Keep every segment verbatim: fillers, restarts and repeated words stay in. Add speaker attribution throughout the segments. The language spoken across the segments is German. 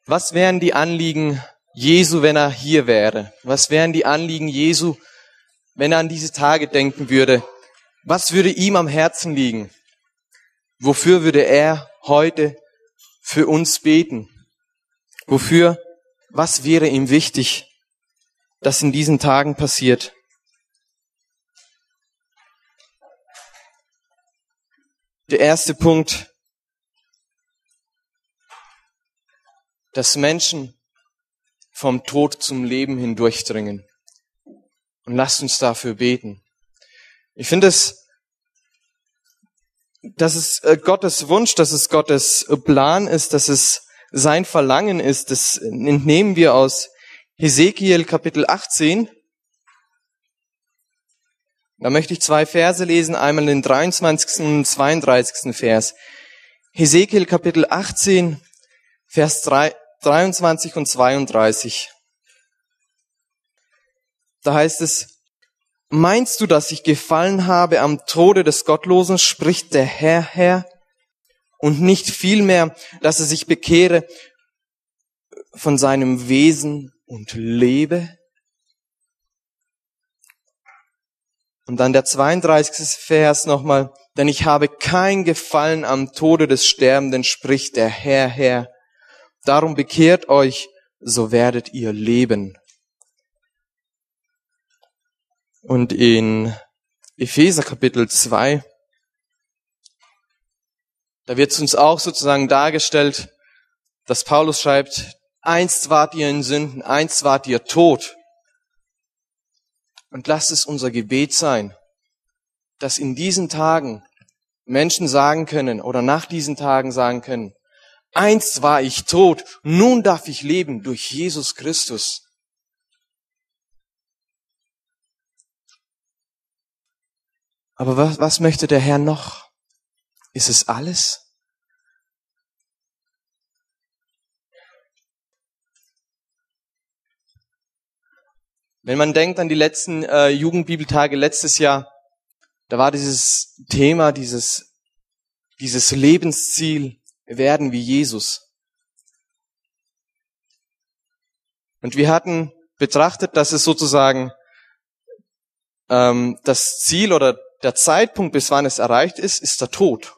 Speaker 1: Was wären die Anliegen Jesu, wenn er hier wäre? Was wären die Anliegen Jesu, wenn er an diese Tage denken würde? Was würde ihm am Herzen liegen? Wofür würde er heute für uns beten? Wofür, was wäre ihm wichtig, dass in diesen Tagen passiert? Der erste Punkt, dass Menschen vom Tod zum Leben hindurchdringen. Und lasst uns dafür beten. Ich finde es, dass es Gottes Wunsch, dass es Gottes Plan ist, dass es sein Verlangen ist. Das entnehmen wir aus Hesekiel Kapitel achtzehn. Da möchte ich zwei Verse lesen, einmal den dreiundzwanzigsten und zweiunddreißigsten Vers. Hesekiel Kapitel achtzehn, Vers dreiundzwanzig und zweiunddreißig. Da heißt es: Meinst du, dass ich gefallen habe am Tode des Gottlosen, spricht der Herr, Herr, und nicht vielmehr, dass er sich bekehre von seinem Wesen und lebe? Und dann der zweiunddreißigste Vers nochmal: Denn ich habe kein Gefallen am Tode des Sterbenden, spricht der Herr, Herr. Darum bekehrt euch, so werdet ihr leben. Und in Epheser Kapitel zwei, da wird es uns auch sozusagen dargestellt, dass Paulus schreibt: Einst wart ihr in Sünden, einst wart ihr tot. Und lasst es unser Gebet sein, dass in diesen Tagen Menschen sagen können oder nach diesen Tagen sagen können: Einst war ich tot, nun darf ich leben durch Jesus Christus. Aber was, was möchte der Herr noch? Ist es alles? Wenn man denkt an die letzten äh, Jugendbibeltage letztes Jahr, da war dieses Thema, dieses, dieses Lebensziel, werden wie Jesus. Und wir hatten betrachtet, dass es sozusagen ähm, das Ziel oder der Zeitpunkt, bis wann es erreicht ist, ist der Tod.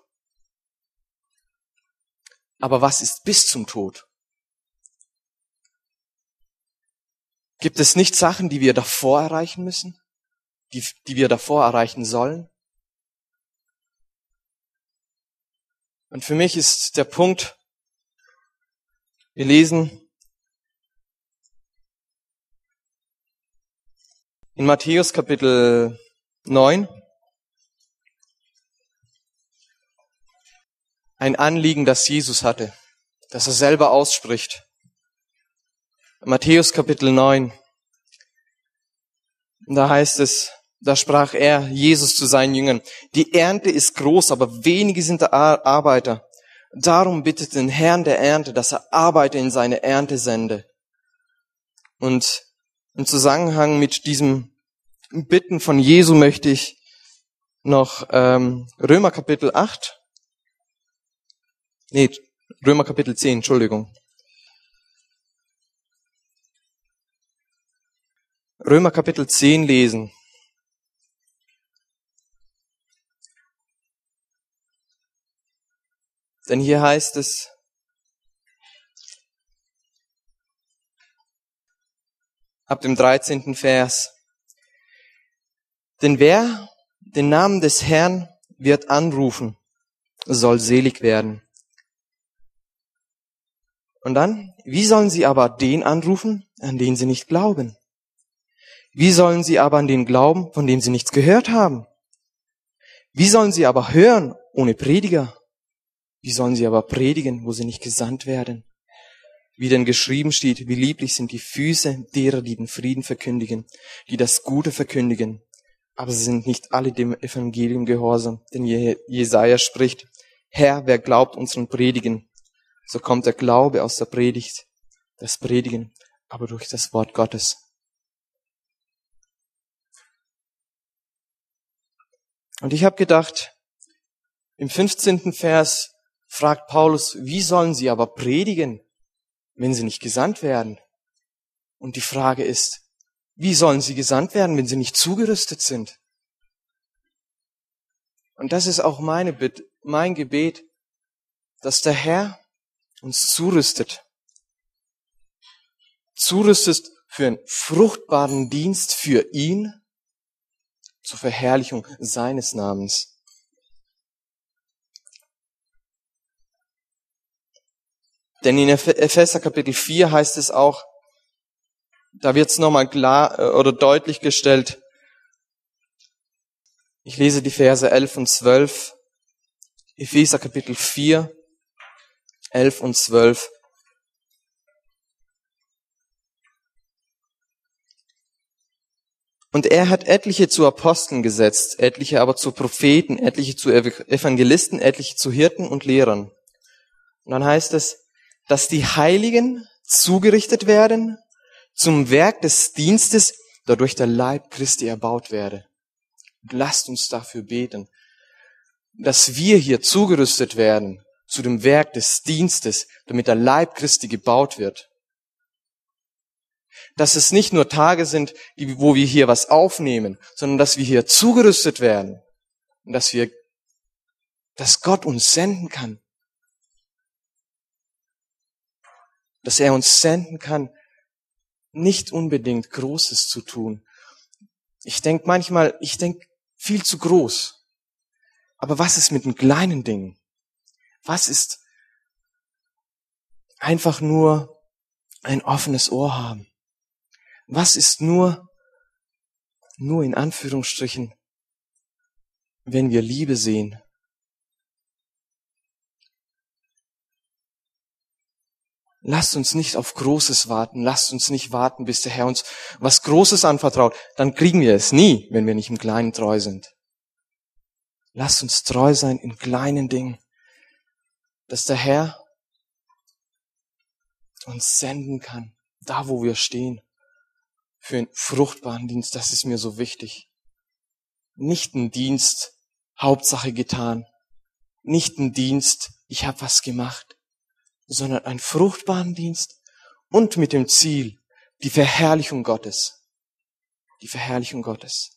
Speaker 1: Aber was ist bis zum Tod? Gibt es nicht Sachen, die wir davor erreichen müssen? Die, die wir davor erreichen sollen? Und für mich ist der Punkt, wir lesen in Matthäus Kapitel neun, ein Anliegen, das Jesus hatte, das er selber ausspricht. Matthäus Kapitel neun, da heißt es, da sprach er, Jesus, zu seinen Jüngern: Die Ernte ist groß, aber wenige sind Arbeiter. Darum bittet den Herrn der Ernte, dass er Arbeiter in seine Ernte sende. Und im Zusammenhang mit diesem Bitten von Jesu möchte ich noch ähm, Römer Kapitel acht, nee, Römer Kapitel zehn, Entschuldigung. Römer Kapitel zehn lesen. Denn hier heißt es, ab dem dreizehnten Vers: Denn wer den Namen des Herrn wird anrufen, soll selig werden. Und dann, wie sollen sie aber den anrufen, an den sie nicht glauben? Wie sollen sie aber an den glauben, von dem sie nichts gehört haben? Wie sollen sie aber hören ohne Prediger? Wie sollen sie aber predigen, wo sie nicht gesandt werden? Wie denn geschrieben steht: Wie lieblich sind die Füße derer, die den Frieden verkündigen, die das Gute verkündigen. Aber sie sind nicht alle dem Evangelium gehorsam. Denn Jesaja spricht: Herr, wer glaubt unseren Predigen? So kommt der Glaube aus der Predigt, das Predigen, aber durch das Wort Gottes. Und ich habe gedacht, im fünfzehnten Vers fragt Paulus: Wie sollen sie aber predigen, wenn sie nicht gesandt werden? Und die Frage ist, wie sollen sie gesandt werden, wenn sie nicht zugerüstet sind? Und das ist auch meine Bitte, mein Gebet, dass der Herr uns zurüstet. Zurüstet für einen fruchtbaren Dienst für ihn, zur Verherrlichung seines Namens. Denn in Epheser Kapitel vier heißt es auch, da wird es nochmal klar oder deutlich gestellt. Ich lese die Verse elf und zwölf. Epheser Kapitel vier, elf und zwölf. Und er hat etliche zu Aposteln gesetzt, etliche aber zu Propheten, etliche zu Evangelisten, etliche zu Hirten und Lehrern. Und dann heißt es, dass die Heiligen zugerichtet werden zum Werk des Dienstes, dadurch der Leib Christi erbaut werde. Und lasst uns dafür beten, dass wir hier zugerüstet werden zu dem Werk des Dienstes, damit der Leib Christi gebaut wird. Dass es nicht nur Tage sind, wo wir hier was aufnehmen, sondern dass wir hier zugerüstet werden und dass wir, dass Gott uns senden kann. Dass er uns senden kann, nicht unbedingt Großes zu tun. Ich denke manchmal, ich denke viel zu groß. Aber was ist mit den kleinen Dingen? Was ist einfach nur ein offenes Ohr haben? Was ist nur, nur in Anführungsstrichen, wenn wir Liebe sehen? Lasst uns nicht auf Großes warten. Lasst uns nicht warten, bis der Herr uns was Großes anvertraut. Dann kriegen wir es nie, wenn wir nicht im Kleinen treu sind. Lasst uns treu sein in kleinen Dingen, dass der Herr uns senden kann, da wo wir stehen, für einen fruchtbaren Dienst. Das ist mir so wichtig. Nicht ein Dienst, Hauptsache getan. Nicht ein Dienst, ich habe was gemacht. Sondern einen fruchtbaren Dienst und mit dem Ziel, die Verherrlichung Gottes. Die Verherrlichung Gottes.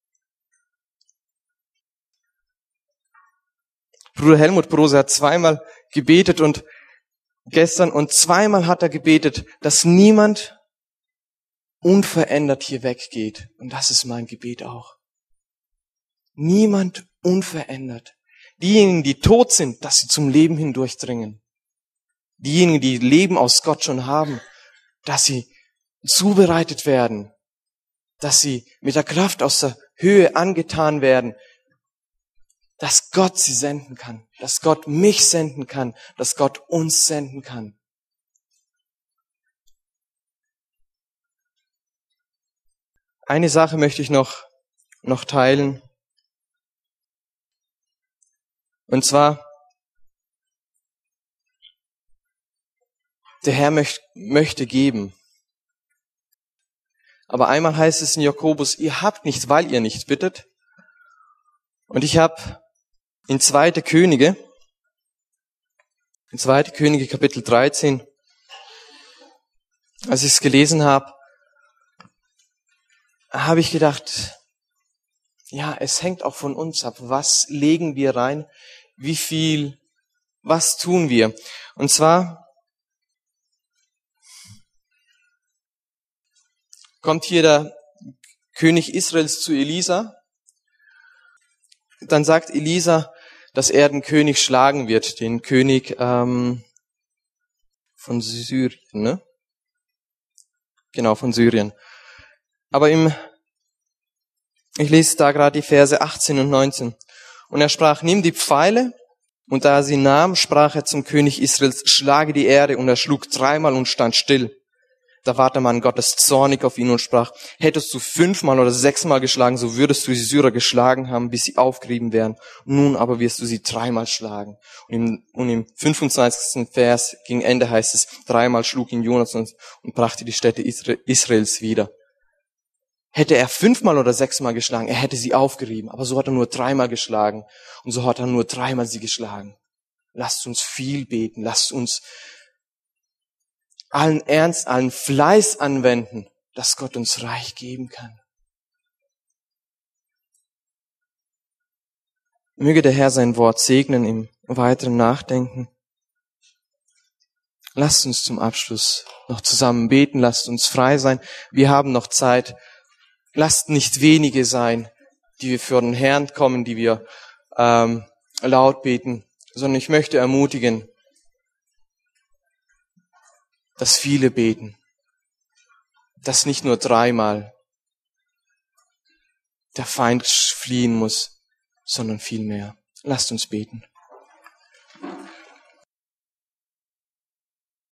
Speaker 1: Bruder Helmut Brose hat zweimal gebetet und gestern und zweimal hat er gebetet, dass niemand unverändert hier weggeht. Und das ist mein Gebet auch. Niemand unverändert. Diejenigen, die tot sind, dass sie zum Leben hindurchdringen. Diejenigen, die Leben aus Gott schon haben, dass sie zubereitet werden, dass sie mit der Kraft aus der Höhe angetan werden, dass Gott sie senden kann, dass Gott mich senden kann, dass Gott uns senden kann. Eine Sache möchte ich noch, noch teilen. Und zwar, der Herr möcht, möchte geben. Aber einmal heißt es in Jakobus, ihr habt nichts, weil ihr nicht bittet. Und ich habe in zweite Könige, in zweite Könige Kapitel dreizehn, als ich es gelesen habe, habe ich gedacht, ja, es hängt auch von uns ab. Was legen wir rein? Wie viel, was tun wir? Und zwar kommt hier der König Israels zu Elisa. Dann sagt Elisa, dass er den König schlagen wird, den König ähm, von Syrien, ne? Genau, von Syrien. Aber im, ich lese da gerade die Verse achtzehn und neunzehn. Und er sprach, nimm die Pfeile. Und da er sie nahm, sprach er zum König Israels, schlage die Erde. Und er schlug dreimal und stand still. Da war der Mann Gottes zornig auf ihn und sprach, hättest du fünfmal oder sechsmal geschlagen, so würdest du die Syrer geschlagen haben, bis sie aufgerieben wären. Nun aber wirst du sie dreimal schlagen. Und im, und im fünfundzwanzigsten Vers gegen Ende heißt es, dreimal schlug ihn Jonas und, und brachte die Städte Israels wieder. Hätte er fünfmal oder sechsmal geschlagen, er hätte sie aufgerieben. Aber so hat er nur dreimal geschlagen. Und so hat er nur dreimal sie geschlagen. Lasst uns viel beten. Lasst uns allen Ernst, allen Fleiß anwenden, dass Gott uns reich geben kann. Möge der Herr sein Wort segnen im weiteren Nachdenken. Lasst uns zum Abschluss noch zusammen beten, lasst uns frei sein. Wir haben noch Zeit. Lasst nicht wenige sein, die wir für den Herrn kommen, die wir ähm, laut beten, sondern ich möchte ermutigen, dass viele beten, dass nicht nur dreimal der Feind fliehen muss, sondern viel mehr. Lasst uns beten.